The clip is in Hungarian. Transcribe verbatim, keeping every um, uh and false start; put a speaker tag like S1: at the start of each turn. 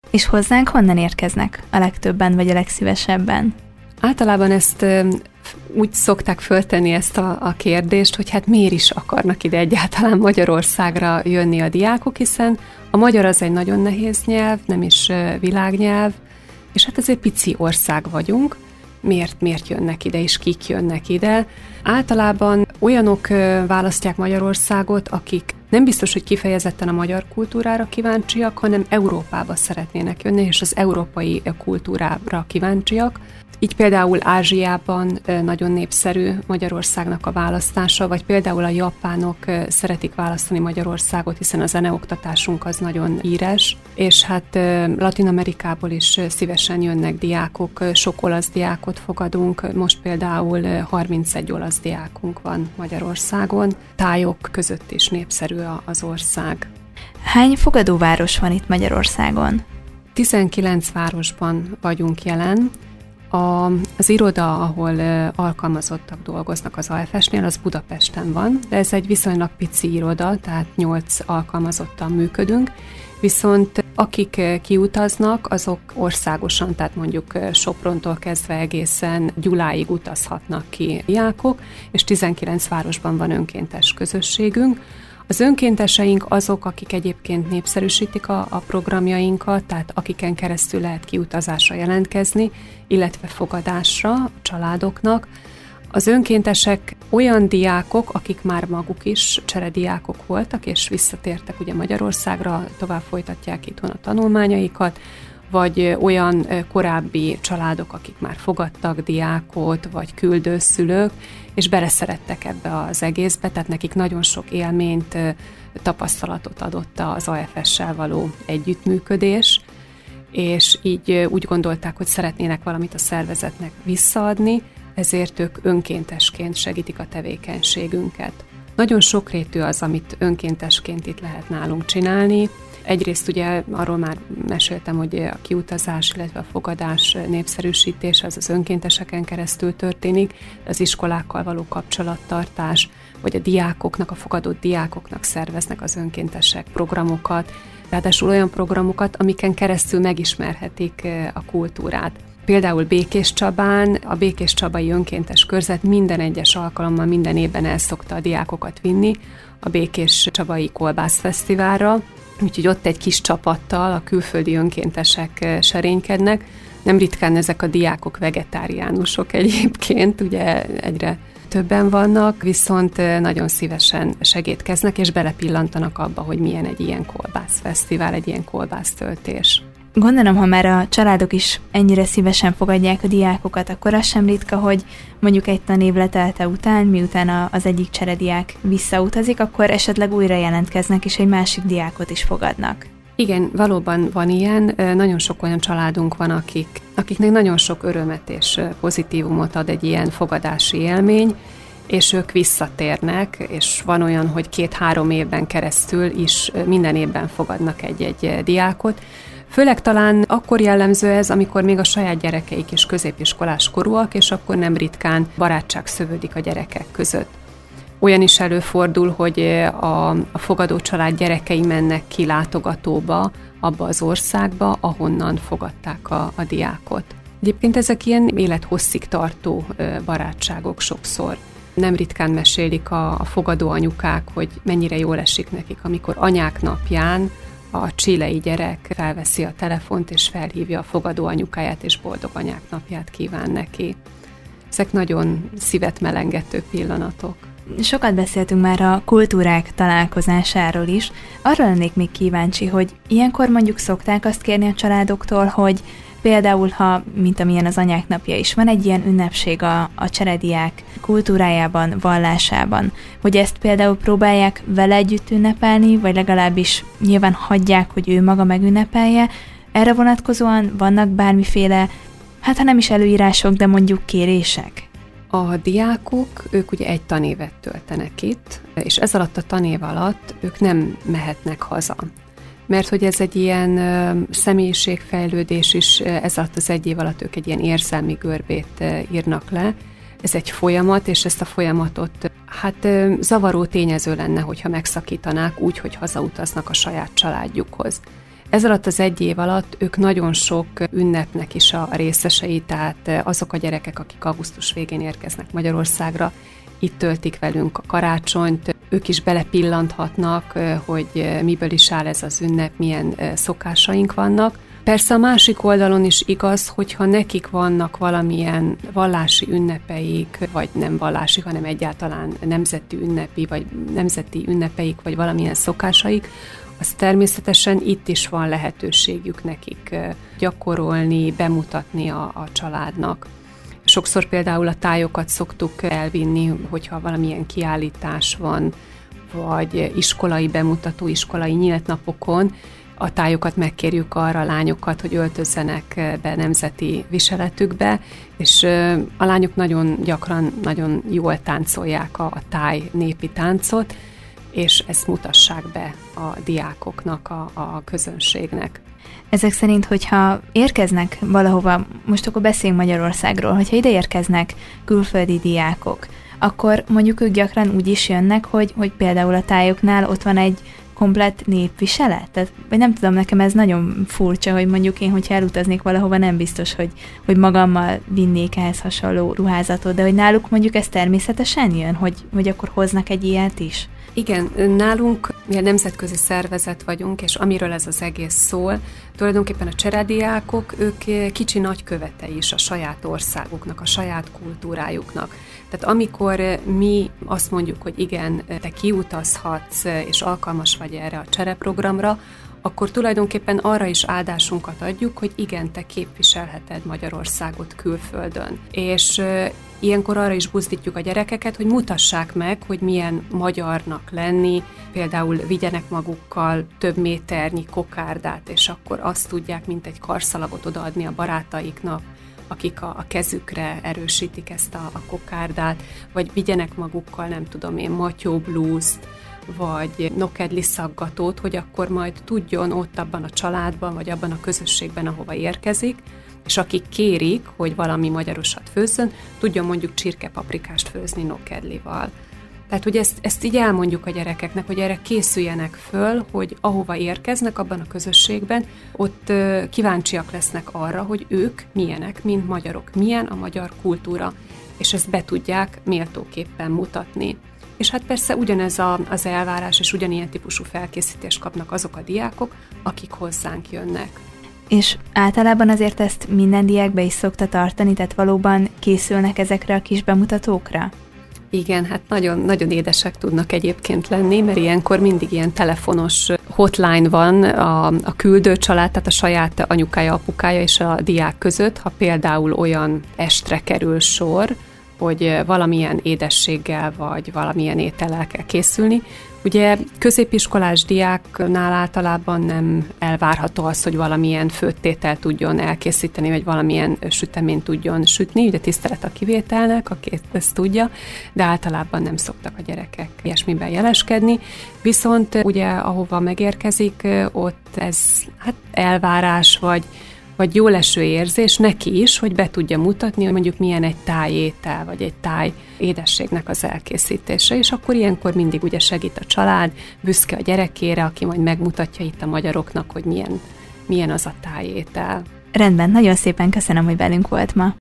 S1: És hozzánk honnan érkeznek a legtöbben, vagy a legszívesebben?
S2: Általában ezt úgy szokták föltenni ezt a, a kérdést, hogy hát miért is akarnak ide egyáltalán Magyarországra jönni a diákok, hiszen a magyar az egy nagyon nehéz nyelv, nem is világnyelv, és hát ezért pici ország vagyunk. Miért, miért jönnek ide, és kik jönnek ide? Általában olyanok választják Magyarországot, akik nem biztos, hogy kifejezetten a magyar kultúrára kíváncsiak, hanem Európába szeretnének jönni, és az európai kultúrára kíváncsiak. Így például Ázsiában nagyon népszerű Magyarországnak a választása, vagy például a japánok szeretik választani Magyarországot, hiszen a zeneoktatásunk az nagyon híres, és hát Latin-Amerikából is szívesen jönnek diákok, sok olasz diákot fogadunk, most például harmincegy olasz diákunk van Magyarországon, tájok között is népszerű az ország.
S1: Hány fogadóváros van itt Magyarországon?
S2: tizenkilenc városban vagyunk jelen. A, az iroda, ahol uh, alkalmazottak dolgoznak az á ef es-nél, az Budapesten van, de ez egy viszonylag pici iroda, tehát nyolc alkalmazottan működünk, viszont akik uh, kiutaznak, azok országosan, tehát mondjuk uh, Soprontól kezdve egészen Gyuláig utazhatnak ki diákok, és tizenkilenc városban van önkéntes közösségünk. Az önkénteseink azok, akik egyébként népszerűsítik a, a programjainkat, tehát akiken keresztül lehet kiutazásra jelentkezni, illetve fogadásra a családoknak. Az önkéntesek olyan diákok, akik már maguk is cserediákok voltak, és visszatértek ugye Magyarországra, tovább folytatják itthon a tanulmányaikat, vagy olyan korábbi családok, akik már fogadtak diákot, vagy küldőszülők, és beleszerettek ebbe az egészbe, tehát nekik nagyon sok élményt, tapasztalatot adott az á ef es-sel való együttműködés, és így úgy gondolták, hogy szeretnének valamit a szervezetnek visszaadni, ezért ők önkéntesként segítik a tevékenységünket. Nagyon sokrétű az, amit önkéntesként itt lehet nálunk csinálni. Egyrészt ugye arról már meséltem, hogy a kiutazás, illetve a fogadás népszerűsítése az az önkénteseken keresztül történik, az iskolákkal való kapcsolattartás, vagy a diákoknak, a fogadott diákoknak szerveznek az önkéntesek programokat, ráadásul olyan programokat, amiken keresztül megismerhetik a kultúrát. Például Békéscsabán a Békéscsabai Önkéntes Körzet minden egyes alkalommal minden évben el szokta a diákokat vinni a Békéscsabai Kolbászfesztiválra, úgyhogy ott egy kis csapattal a külföldi önkéntesek serénykednek. Nem ritkán ezek a diákok vegetáriánusok egyébként, ugye egyre többen vannak, viszont nagyon szívesen segítkeznek, és belepillantanak abba, hogy milyen egy ilyen kolbászfesztivál, egy ilyen kolbásztöltés.
S1: Gondolom, ha már a családok is ennyire szívesen fogadják a diákokat, akkor az sem ritka, hogy mondjuk egy tanév letelte után, miután az egyik cserediák visszautazik, akkor esetleg újra jelentkeznek, és egy másik diákot is fogadnak.
S2: Igen, valóban van ilyen. Nagyon sok olyan családunk van, akik, akiknek nagyon sok örömet és pozitívumot ad egy ilyen fogadási élmény, és ők visszatérnek, és van olyan, hogy két-három évben keresztül is minden évben fogadnak egy-egy diákot. Főleg talán akkor jellemző ez, amikor még a saját gyerekeik is középiskolás korúak, és akkor nem ritkán barátság szövődik a gyerekek között. Olyan is előfordul, hogy a, a fogadó család gyerekei mennek ki látogatóba, abba az országba, ahonnan fogadták a, a diákot. Egyébként ezek ilyen élethosszig tartó barátságok sokszor. Nem ritkán mesélik a, a fogadó anyukák, hogy mennyire jól esik nekik, amikor anyák napján a chilei gyerek felveszi a telefont, és felhívja a fogadó anyukáját, és boldog anyák napját kíván neki. Ezek nagyon szívet melengető pillanatok.
S1: Sokat beszéltünk már a kultúrák találkozásáról is. Arra lennék még kíváncsi, hogy ilyenkor mondjuk szokták azt kérni a családoktól, hogy például, ha, mint amilyen az anyák napja is, van egy ilyen ünnepség a, a cserediák kultúrájában, vallásában, hogy ezt például próbálják vele együtt ünnepelni, vagy legalábbis nyilván hagyják, hogy ő maga megünnepelje. Erre vonatkozóan vannak bármiféle, hát ha nem is előírások, de mondjuk kérések?
S2: A diákok, ők ugye egy tanévet töltenek itt, és ez alatt a tanév alatt ők nem mehetnek haza. Mert hogy ez egy ilyen ö, személyiségfejlődés is, ez alatt az egy év alatt ők egy ilyen érzelmi görbét ö, írnak le. Ez egy folyamat, és ezt a folyamatot hát ö, zavaró tényező lenne, hogyha megszakítanák úgy, hogy hazautaznak a saját családjukhoz. Ez alatt az egy év alatt ők nagyon sok ünnepnek is a részesei, tehát azok a gyerekek, akik augusztus végén érkeznek Magyarországra, itt töltik velünk a karácsonyt, ők is belepillanthatnak, hogy miből is áll ez az ünnep, milyen szokásaink vannak. Persze a másik oldalon is igaz, hogyha nekik vannak valamilyen vallási ünnepeik, vagy nem vallási, hanem egyáltalán nemzeti ünnepi, vagy nemzeti ünnepeik, vagy valamilyen szokásaik, az természetesen itt is van lehetőségük nekik gyakorolni, bemutatni a, a családnak. Sokszor például a tájokat szoktuk elvinni, hogyha valamilyen kiállítás van, vagy iskolai bemutató, iskolai nyílt napokon, a tájokat megkérjük arra a lányokat, hogy öltözzenek be nemzeti viseletükbe, és a lányok nagyon gyakran, nagyon jól táncolják a, a táj népi táncot, és ezt mutassák be a diákoknak, a, a közönségnek.
S1: Ezek szerint, hogyha érkeznek valahova, most akkor beszéljünk Magyarországról, hogyha ide érkeznek külföldi diákok, akkor mondjuk ők gyakran úgy is jönnek, hogy, hogy például a tájoknál ott van egy komplett népviselet? Tehát, vagy nem tudom, nekem ez nagyon furcsa, hogy mondjuk én, hogyha elutaznék valahova, nem biztos, hogy, hogy magammal vinnék ehhez hasonló ruházatot, de hogy náluk mondjuk ez természetesen jön, hogy, hogy akkor hoznak egy ilyet is?
S2: Igen, nálunk mi a nemzetközi szervezet vagyunk, és amiről ez az egész szól, tulajdonképpen a cserediákok, ők kicsi nagykövetei is a saját országuknak, a saját kultúrájuknak. Tehát amikor mi azt mondjuk, hogy igen, te kiutazhatsz, és alkalmas vagy erre a csereprogramra, akkor tulajdonképpen arra is áldásunkat adjuk, hogy igen, te képviselheted Magyarországot külföldön. És ilyenkor arra is buzdítjuk a gyerekeket, hogy mutassák meg, hogy milyen magyarnak lenni, például vigyenek magukkal több méternyi kokárdát, és akkor azt tudják, mint egy karszalagot odaadni a barátaiknak, akik a, a kezükre erősítik ezt a, a kokárdát, vagy vigyenek magukkal, nem tudom én, matyóblúzt, vagy nokedli szaggatót, hogy akkor majd tudjon ott abban a családban, vagy abban a közösségben, ahova érkezik, és akik kérik, hogy valami magyarosat főzzön, tudjon mondjuk csirkepaprikást főzni nokedlival. Tehát, hogy ezt, ezt így elmondjuk a gyerekeknek, hogy erre készüljenek föl, hogy ahova érkeznek abban a közösségben, ott kíváncsiak lesznek arra, hogy ők milyenek, mint magyarok, milyen a magyar kultúra, és ezt be tudják méltóképpen mutatni. És hát persze ugyanez a, az elvárás, és ugyanilyen típusú felkészítést kapnak azok a diákok, akik hozzánk jönnek.
S1: És általában azért ezt minden diák be is szokta tartani, tehát valóban készülnek ezekre a kis bemutatókra?
S2: Igen, hát nagyon, nagyon édesek tudnak egyébként lenni, mert ilyenkor mindig ilyen telefonos hotline van a, a küldő család, tehát a saját anyukája, apukája és a diák között, ha például olyan estre kerül sor, hogy valamilyen édességgel vagy valamilyen étellel kell készülni. Ugye középiskolás diáknál általában nem elvárható az, hogy valamilyen főttétel tudjon elkészíteni, vagy valamilyen süteményt tudjon sütni, ugye tisztelet a kivételnek, aki ezt tudja, de általában nem szoktak a gyerekek ilyesmiben jeleskedni. Viszont ugye ahova megérkezik, ott ez hát elvárás, vagy vagy jól eső érzés neki is, hogy be tudja mutatni, hogy mondjuk milyen egy tájétel, vagy egy táj édességnek az elkészítése, és akkor ilyenkor mindig ugye segít a család, büszke a gyerekére, aki majd megmutatja itt a magyaroknak, hogy milyen, milyen az a tájétel.
S1: Rendben, nagyon szépen köszönöm, hogy velünk volt ma.